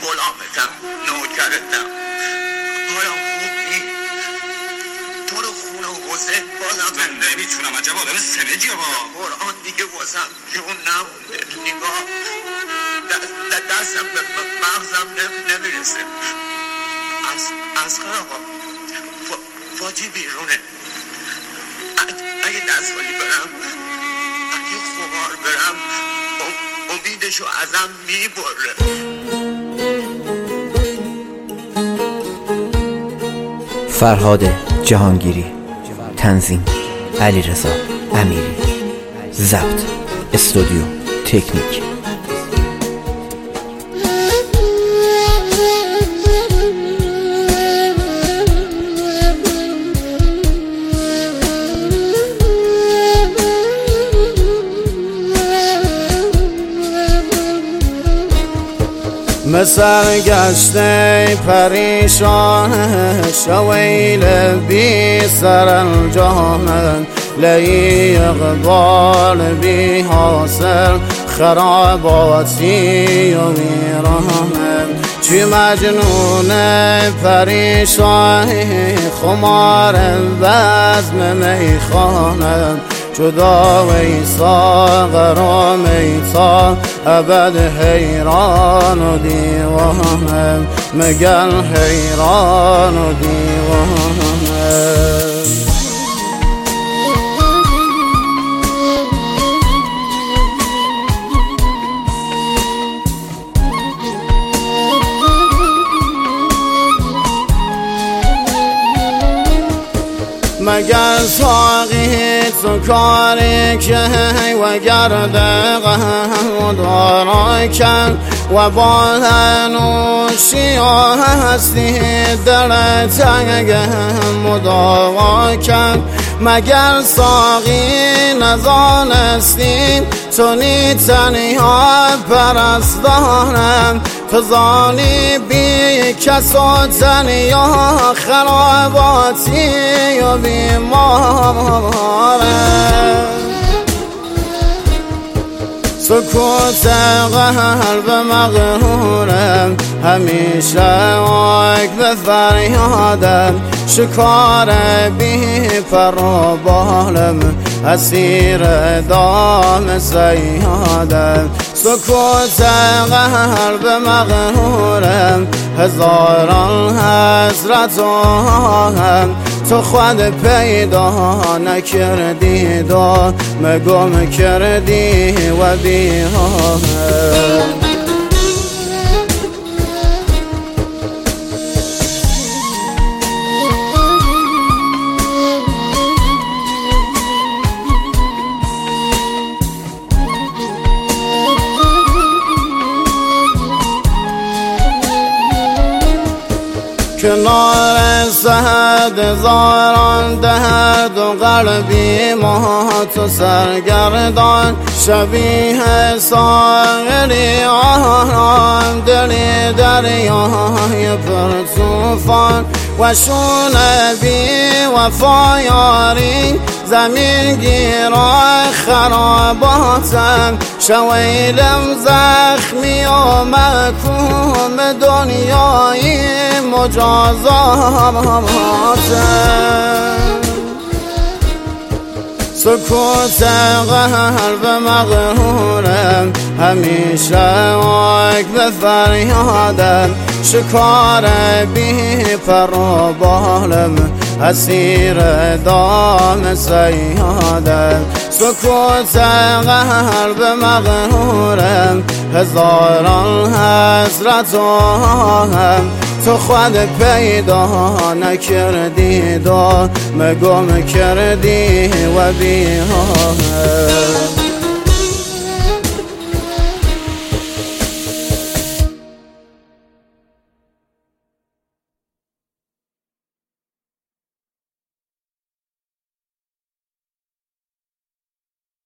غلامتم، نوکرتم. حالا خوب نی؟ تو رو خونه و حسین بازم من نمیتونم، عجب آدم سمجی با قرآن دیگه واسم جون نمونده. نگاه دستم به مغزم نمیرسه. اصغر آقا فاجی بیرونه. اگه دستمالی برم، اگه خمار برم، امیدشو ازم میبره. فرهاد جهانگیری، تنظیم علیرضا امیری، ضبط استودیو تکنیک. سرگشته پریشان شویل بی سر الجهان لی اقبال بی حاصل خراباتی و ویران چی مجنون پریشان خمار بزم میخانه جدا و ساغر و میتا ابد حیران و دیوانه مگل حیران و دیوانه مگر ساقی تو کاری که و گرده و دارا کن و با نوشی هستی دل تنگ مداوا کن مگر ساقی نزانستی تو نی تنها پرستانم تو زانی بی کس و تنیا خراباتی و بیماره سکوت قلب مغرورم همیشه واک به فریادم شکار بی پر و بالم اسیر دام سیادم سکوت قلب مغرورم هزاران حسرت و هم تو خود پیدا نکردی دا مگم کردی و بیها کنار سهد زاران دهد و قلبی مات و سرگردان شبیه ساغری آرام دلی دریای پر طوفان و شونه بی وفایاری زمین گیرای خراباتم شویلم زخمی و مکوم دنیای مجازاتم سکوت قلب مغرورم همیشه واک به فریادم شکار بی پر و بالم اسیر دام سیادم سکوت قلب مغرورم هزاران حسرت و هم تو خود پیدا نکردی دا مگم کردی و بیها